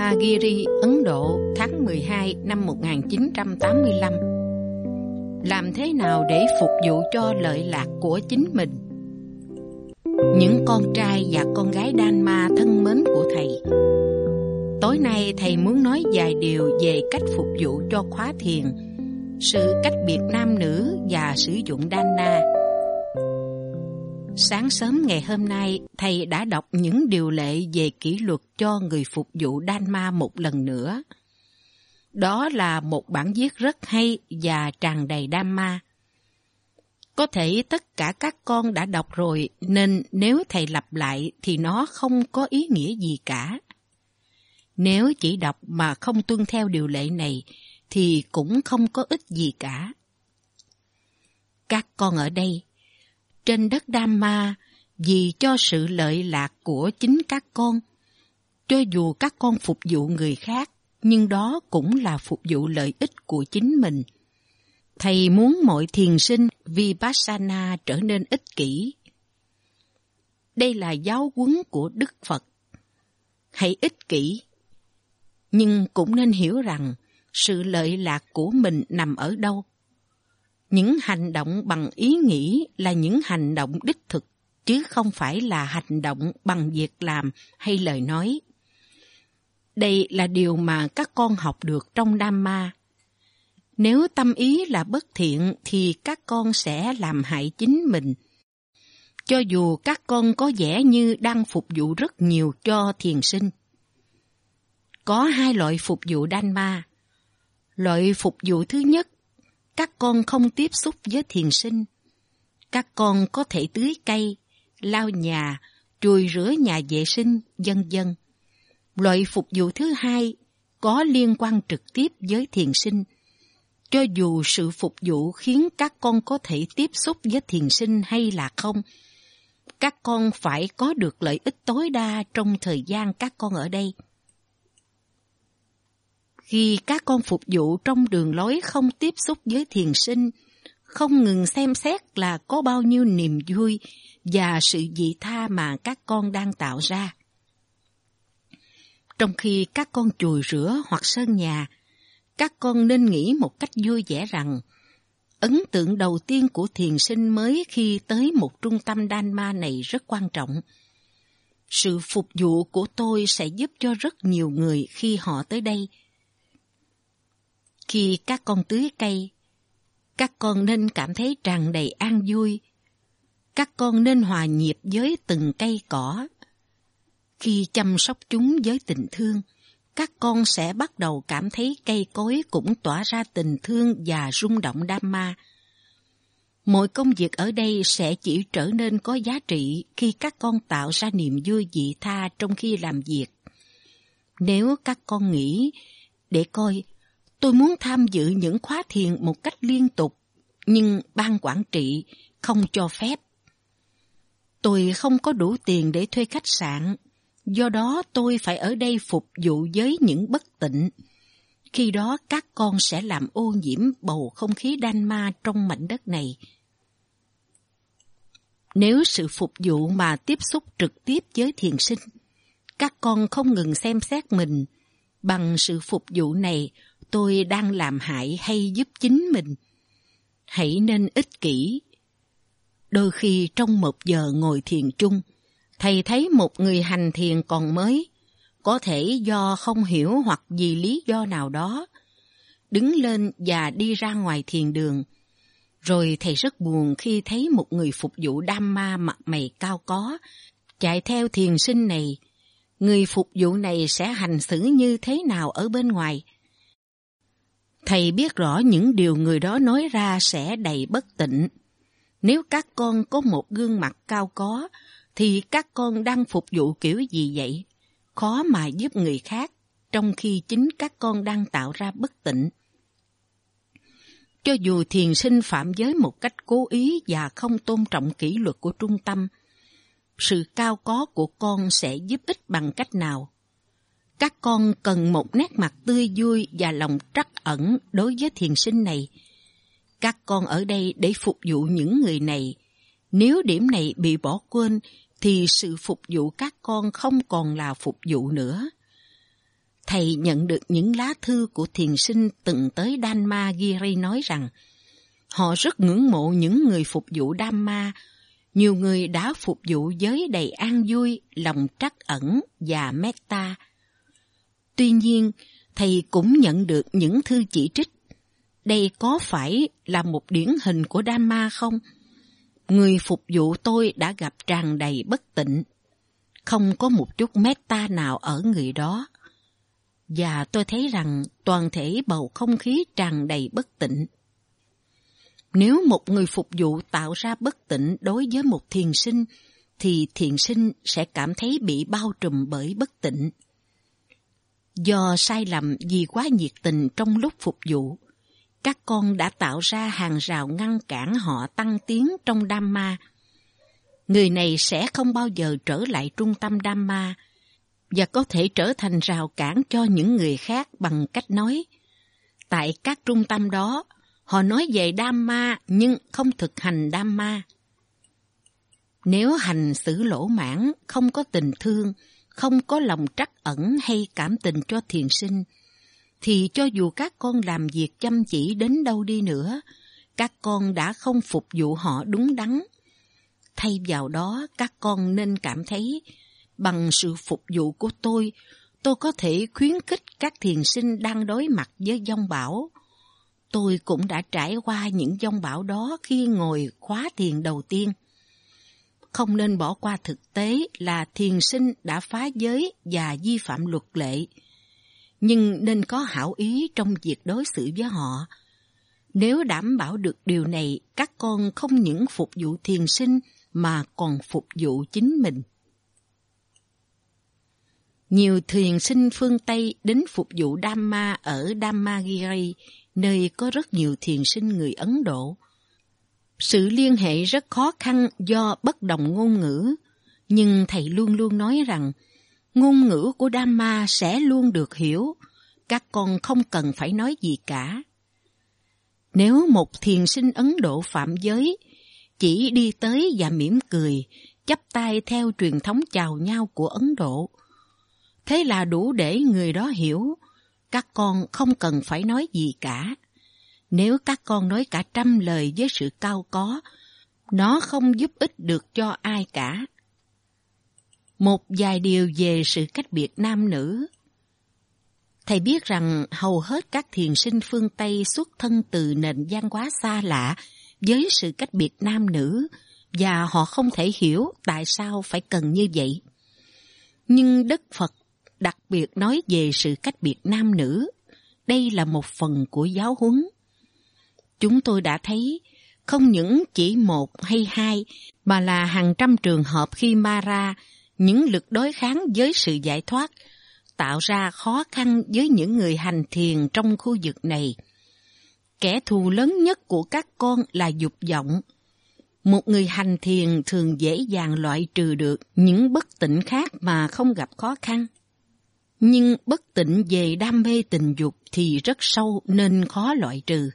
Brahmagiri, Ấn Độ, tháng 12 năm 1985. Làm thế nào để phục vụ cho lợi lạc của chính mình? Những con trai và con gái Dhamma thân mến của Thầy, tối nay Thầy muốn nói vài điều về cách phục vụ cho khóa thiền, sự cách biệt nam nữ và sử dụng Dana. Sáng sớm ngày hôm nay, Thầy đã đọc những điều lệ về kỷ luật cho người phục vụ Dhamma một lần nữa. Đó là một bản viết rất hay và tràn đầy Dhamma. Có thể tất cả các con đã đọc rồi, nên nếu Thầy lặp lại thì nó không có ý nghĩa gì cả. Nếu chỉ đọc mà không tuân theo điều lệ này, thì cũng không có ích gì cả. Các con ở đây, trên đất Dhamma, vì cho sự lợi lạc của chính các con, cho dù các con phục vụ người khác, nhưng đó cũng là phục vụ lợi ích của chính mình. Thầy muốn mọi thiền sinh Vipassana trở nên ích kỷ. Đây là giáo huấn của Đức Phật. Hãy ích kỷ, nhưng cũng nên hiểu rằng sự lợi lạc của mình nằm ở đâu. Những hành động bằng ý nghĩ là những hành động đích thực, chứ không phải là hành động bằng việc làm hay lời nói. Đây là điều mà các con học được trong Dhamma. Nếu tâm ý là bất thiện thì các con sẽ làm hại chính mình. Cho dù các con có vẻ như đang phục vụ rất nhiều cho thiền sinh. Có hai loại phục vụ Dhamma. Loại phục vụ thứ nhất, các con không tiếp xúc với thiền sinh. Các con có thể tưới cây, lau nhà, chùi rửa nhà vệ sinh, vân vân. Loại phục vụ thứ hai có liên quan trực tiếp với thiền sinh. Cho dù sự phục vụ khiến các con có thể tiếp xúc với thiền sinh hay là không, các con phải có được lợi ích tối đa trong thời gian các con ở đây. Khi các con phục vụ trong đường lối không tiếp xúc với thiền sinh, không ngừng xem xét là có bao nhiêu niềm vui và sự vị tha mà các con đang tạo ra. Trong khi các con chùi rửa hoặc sơn nhà, các con nên nghĩ một cách vui vẻ rằng ấn tượng đầu tiên của thiền sinh mới khi tới một trung tâm Dhamma này rất quan trọng. Sự phục vụ của tôi sẽ giúp cho rất nhiều người khi họ tới đây. Khi các con tưới cây, các con nên cảm thấy tràn đầy an vui. Các con nên hòa nhịp với từng cây cỏ. Khi chăm sóc chúng với tình thương, các con sẽ bắt đầu cảm thấy cây cối cũng tỏa ra tình thương và rung động Dhamma. Mọi công việc ở đây sẽ chỉ trở nên có giá trị khi các con tạo ra niềm vui vị tha trong khi làm việc. Nếu các con nghĩ, để coi, tôi muốn tham dự những khóa thiền một cách liên tục, nhưng ban quản trị không cho phép. Tôi không có đủ tiền để thuê khách sạn, do đó tôi phải ở đây phục vụ với những bất tịnh. Khi đó các con sẽ làm ô nhiễm bầu không khí Dhamma trong mảnh đất này. Nếu sự phục vụ mà tiếp xúc trực tiếp với thiền sinh, các con không ngừng xem xét mình, bằng sự phục vụ này tôi đang làm hại hay giúp chính mình. Hãy nên ích kỷ. Đôi khi trong một giờ ngồi thiền chung, Thầy thấy một người hành thiền còn mới, có thể do không hiểu hoặc vì lý do nào đó, đứng lên và đi ra ngoài thiền đường. Rồi Thầy rất buồn khi thấy một người phục vụ Dhamma mặt mày cao có, chạy theo thiền sinh này. Người phục vụ này sẽ hành xử như thế nào ở bên ngoài? Thầy biết rõ những điều người đó nói ra sẽ đầy bất tịnh. Nếu các con có một gương mặt cao có, thì các con đang phục vụ kiểu gì vậy? Khó mà giúp người khác, trong khi chính các con đang tạo ra bất tịnh. Cho dù thiền sinh phạm giới một cách cố ý và không tôn trọng kỷ luật của trung tâm, sự cao có của con sẽ giúp ích bằng cách nào? Các con cần một nét mặt tươi vui và lòng trắc ẩn đối với thiền sinh này. Các con ở đây để phục vụ những người này. Nếu điểm này bị bỏ quên, thì sự phục vụ các con không còn là phục vụ nữa. thầy nhận được những lá thư của thiền sinh từng tới Dhamma-giri nói rằng họ rất ngưỡng mộ những người phục vụ Dhamma. Nhiều người đã phục vụ với đầy an vui, lòng trắc ẩn và metta. Tuy nhiên, thầy cũng nhận được những thư chỉ trích. Đây có phải là một điển hình của Dhamma không? Người phục vụ tôi đã gặp tràn đầy bất tịnh. Không có một chút metta nào ở người đó. Và tôi thấy rằng toàn thể bầu không khí tràn đầy bất tịnh. Nếu một người phục vụ tạo ra bất tịnh đối với một thiền sinh, thì thiền sinh sẽ cảm thấy bị bao trùm bởi bất tịnh. Do sai lầm vì quá nhiệt tình trong lúc phục vụ, các con đã tạo ra hàng rào ngăn cản họ tăng tiến trong Dhamma. Người này sẽ không bao giờ trở lại trung tâm Dhamma và có thể trở thành rào cản cho những người khác bằng cách nói. Tại các trung tâm đó, họ nói về Dhamma nhưng không thực hành Dhamma. Nếu hành xử lỗ mãn, không có tình thương, không có lòng trắc ẩn hay cảm tình cho thiền sinh, thì cho dù các con làm việc chăm chỉ đến đâu đi nữa, các con đã không phục vụ họ đúng đắn. Thay vào đó, các con nên cảm thấy, bằng sự phục vụ của tôi có thể khuyến khích các thiền sinh đang đối mặt với vong bão. Tôi cũng đã trải qua những vong bão đó khi ngồi khóa thiền đầu tiên. Không nên bỏ qua thực tế là thiền sinh đã phá giới và vi phạm luật lệ, nhưng nên có hảo ý trong việc đối xử với họ. Nếu đảm bảo được điều này, các con không những phục vụ thiền sinh mà còn phục vụ chính mình. Nhiều thiền sinh phương Tây đến phục vụ Dhamma ở Dhammagiri, nơi có rất nhiều thiền sinh người Ấn Độ. Sự liên hệ rất khó khăn do bất đồng ngôn ngữ, nhưng thầy luôn luôn nói rằng ngôn ngữ của Dhamma sẽ luôn được hiểu, các con không cần phải nói gì cả. Nếu một thiền sinh Ấn Độ phạm giới, chỉ đi tới và mỉm cười, chắp tay theo truyền thống chào nhau của Ấn Độ, thế là đủ để người đó hiểu, các con không cần phải nói gì cả. Nếu các con nói cả 100 lời với sự cao có, nó không giúp ích được cho ai cả. Một vài điều về sự cách biệt nam nữ. Thầy biết rằng hầu hết các thiền sinh phương Tây xuất thân từ nền văn hóa xa lạ với sự cách biệt nam nữ, và họ không thể hiểu tại sao phải cần như vậy. Nhưng Đức Phật đặc biệt nói về sự cách biệt nam nữ. Đây là một phần của giáo huấn. Chúng tôi đã thấy không những chỉ một hay hai, mà là hàng trăm trường hợp khi Mara, những lực đối kháng với sự giải thoát, tạo ra khó khăn với những người hành thiền trong khu vực này. Kẻ thù lớn nhất của các con là dục vọng. Một người hành thiền thường dễ dàng loại trừ được những bất tịnh khác mà không gặp khó khăn. Nhưng bất tịnh về đam mê tình dục thì rất sâu nên khó loại trừ.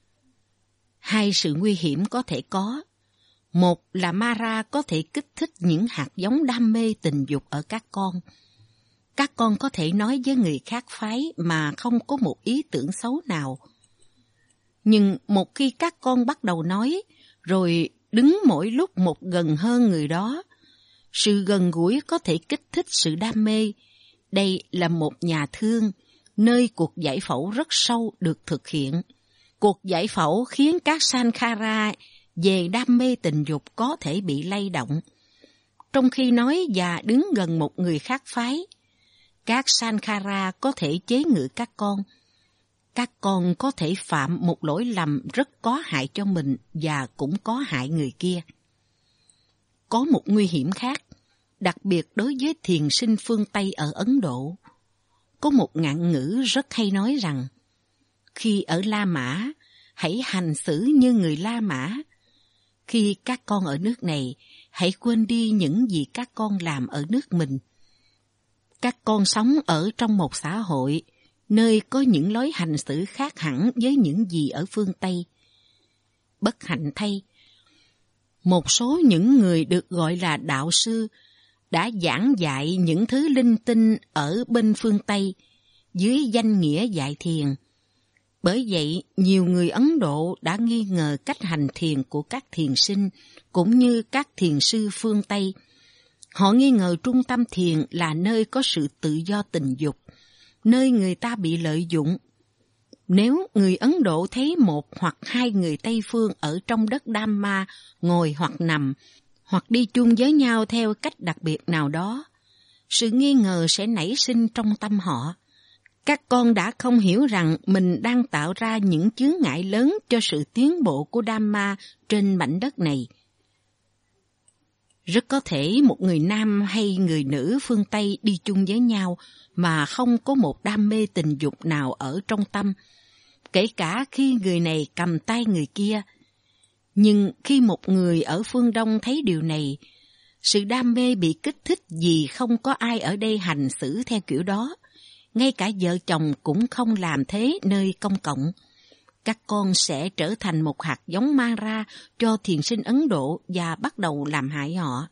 Hai sự nguy hiểm có thể có. Một là Mara có thể kích thích những hạt giống đam mê tình dục ở các con. Các con có thể nói với người khác phái mà không có một ý tưởng xấu nào. Nhưng một khi các con bắt đầu nói, rồi đứng mỗi lúc một gần hơn người đó, sự gần gũi có thể kích thích sự đam mê. Đây là một nhà thương, nơi cuộc giải phẫu rất sâu được thực hiện. Cuộc giải phẫu khiến các sankhara về đam mê tình dục có thể bị lay động. Trong khi nói và đứng gần một người khác phái, các sankhara có thể chế ngự các con. Các con có thể phạm một lỗi lầm rất có hại cho mình và cũng có hại người kia. Có một nguy hiểm khác, đặc biệt đối với thiền sinh phương Tây ở Ấn Độ. Có một ngạn ngữ rất hay nói rằng, khi ở La Mã, hãy hành xử như người La Mã. Khi các con ở nước này, hãy quên đi những gì các con làm ở nước mình. Các con sống ở trong một xã hội, nơi có những lối hành xử khác hẳn với những gì ở phương Tây. Bất hạnh thay, một số những người được gọi là đạo sư đã giảng dạy những thứ linh tinh ở bên phương Tây, dưới danh nghĩa dạy thiền. Bởi vậy, nhiều người Ấn Độ đã nghi ngờ cách hành thiền của các thiền sinh cũng như các thiền sư phương Tây. Họ nghi ngờ trung tâm thiền là nơi có sự tự do tình dục, nơi người ta bị lợi dụng. Nếu người Ấn Độ thấy một hoặc hai người Tây phương ở trong đất Dhamma ngồi hoặc nằm, hoặc đi chung với nhau theo cách đặc biệt nào đó, sự nghi ngờ sẽ nảy sinh trong tâm họ. Các con đã không hiểu rằng mình đang tạo ra những chướng ngại lớn cho sự tiến bộ của Dhamma trên mảnh đất này. Rất có thể một người nam hay người nữ phương Tây đi chung với nhau mà không có một đam mê tình dục nào ở trong tâm, kể cả khi người này cầm tay người kia. Nhưng khi một người ở phương Đông thấy điều này, sự đam mê bị kích thích vì không có ai ở đây hành xử theo kiểu đó. Ngay cả vợ chồng cũng không làm thế nơi công cộng. Các con sẽ trở thành một hạt giống mang ra cho thiền sinh Ấn Độ và bắt đầu làm hại họ.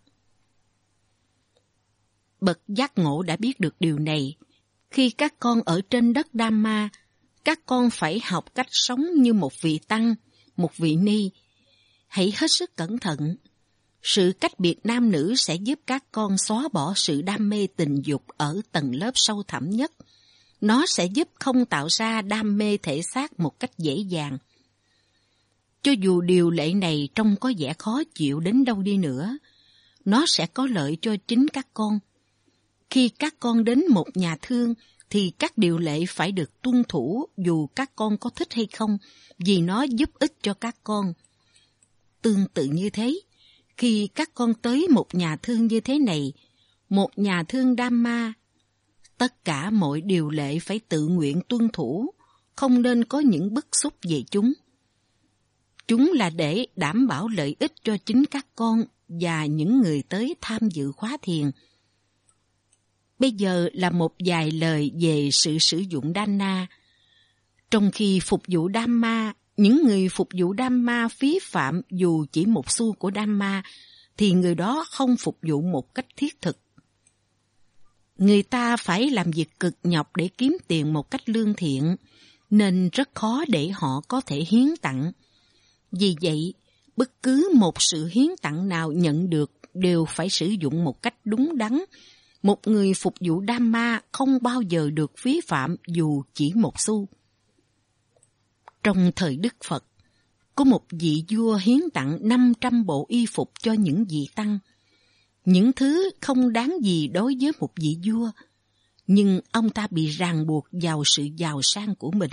Bậc giác ngộ đã biết được điều này. Khi các con ở trên đất Dhamma, các con phải học cách sống như một vị tăng, một vị ni. Hãy hết sức cẩn thận. Sự cách biệt nam nữ sẽ giúp các con xóa bỏ sự đam mê tình dục ở tầng lớp sâu thẳm nhất. Nó sẽ giúp không tạo ra đam mê thể xác một cách dễ dàng. Cho dù điều lệ này trông có vẻ khó chịu đến đâu đi nữa, nó sẽ có lợi cho chính các con. Khi các con đến một nhà thương, thì các điều lệ phải được tuân thủ dù các con có thích hay không, vì nó giúp ích cho các con. Tương tự như thế, khi các con tới một nhà thương như thế này, một nhà thương Dhamma, tất cả mọi điều lệ phải tự nguyện tuân thủ, không nên có những bức xúc về chúng. Chúng là để đảm bảo lợi ích cho chính các con và những người tới tham dự khóa thiền. Bây giờ là một vài lời về sự sử dụng Dana. Trong khi phục vụ Dhamma, những người phục vụ Dhamma phí phạm dù chỉ một xu của Dhamma, thì người đó không phục vụ một cách thiết thực. Người ta phải làm việc cực nhọc để kiếm tiền một cách lương thiện, nên rất khó để họ có thể hiến tặng. Vì vậy, bất cứ một sự hiến tặng nào nhận được đều phải sử dụng một cách đúng đắn. Một người phục vụ Dhamma không bao giờ được phí phạm dù chỉ một xu. Trong thời Đức Phật, có một vị vua hiến tặng 500 bộ y phục cho những vị tăng. Những thứ không đáng gì đối với một vị vua, nhưng ông ta bị ràng buộc vào sự giàu sang của mình.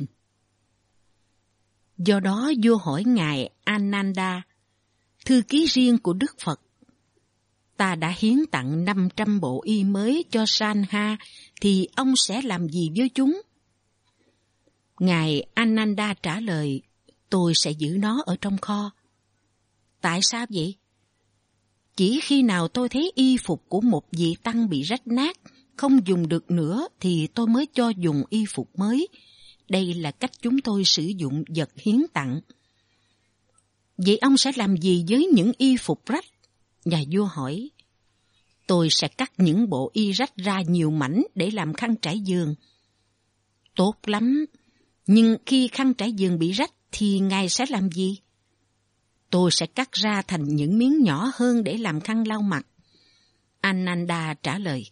Do đó vua hỏi ngài Ananda, thư ký riêng của Đức Phật, ta đã hiến tặng 500 bộ y mới cho Sanha, thì ông sẽ làm gì với chúng? Ngài Ananda trả lời, tôi sẽ giữ nó ở trong kho. Tại sao vậy? Chỉ khi nào tôi thấy y phục của một vị tăng bị rách nát, không dùng được nữa, thì tôi mới cho dùng y phục mới. Đây là cách chúng tôi sử dụng vật hiến tặng. Vậy ông sẽ làm gì với những y phục rách? Nhà vua hỏi. Tôi sẽ cắt những bộ y rách ra nhiều mảnh để làm khăn trải giường. Tốt lắm. Nhưng khi khăn trải giường bị rách thì ngài sẽ làm gì? Tôi sẽ cắt ra thành những miếng nhỏ hơn để làm khăn lau mặt. Ananda trả lời.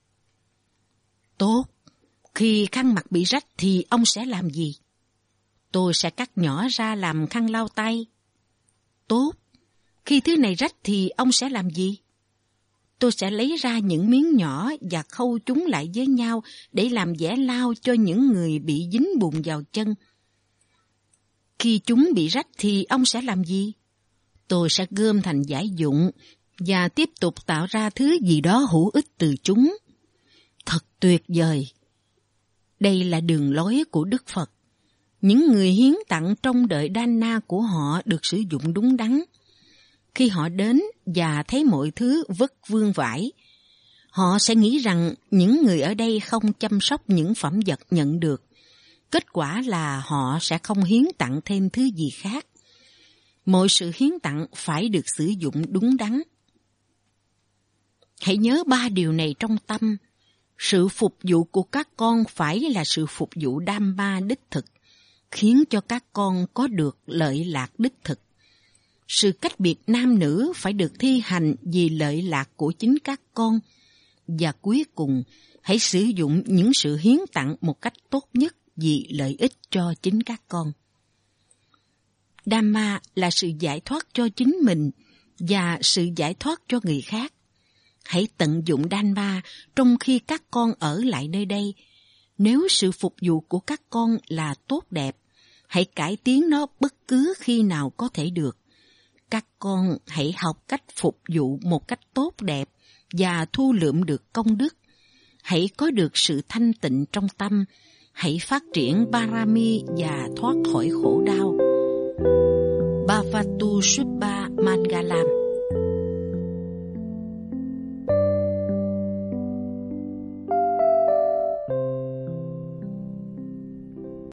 Tốt. Khi khăn mặt bị rách thì ông sẽ làm gì? Tôi sẽ cắt nhỏ ra làm khăn lau tay. Tốt. Khi thứ này rách thì ông sẽ làm gì? Tôi sẽ lấy ra những miếng nhỏ và khâu chúng lại với nhau để làm vẽ lau cho những người bị dính bùn vào chân. Khi chúng bị rách thì ông sẽ làm gì? Tôi sẽ gom thành vải dụng và tiếp tục tạo ra thứ gì đó hữu ích từ chúng. Thật tuyệt vời! Đây là đường lối của Đức Phật. Những người hiến tặng trong đời Dana của họ được sử dụng đúng đắn. Khi họ đến và thấy mọi thứ vất vương vãi, họ sẽ nghĩ rằng những người ở đây không chăm sóc những phẩm vật nhận được. Kết quả là họ sẽ không hiến tặng thêm thứ gì khác. Mọi sự hiến tặng phải được sử dụng đúng đắn. Hãy nhớ 3 điều này trong tâm. Sự phục vụ của các con phải là sự phục vụ Dhamma đích thực, khiến cho các con có được lợi lạc đích thực. Sự cách biệt nam nữ phải được thi hành vì lợi lạc của chính các con. Và cuối cùng, hãy sử dụng những sự hiến tặng một cách tốt nhất vì lợi ích cho chính các con. Dhamma là sự giải thoát cho chính mình và sự giải thoát cho người khác. Hãy tận dụng Dhamma trong khi các con ở lại nơi đây. Nếu sự phục vụ của các con là tốt đẹp, hãy cải tiến nó bất cứ khi nào có thể được. Các con hãy học cách phục vụ một cách tốt đẹp và thu lượm được công đức. Hãy có được sự thanh tịnh trong tâm. Hãy phát triển Parami và thoát khỏi khổ đau. Bhavatu Subba Mangalam.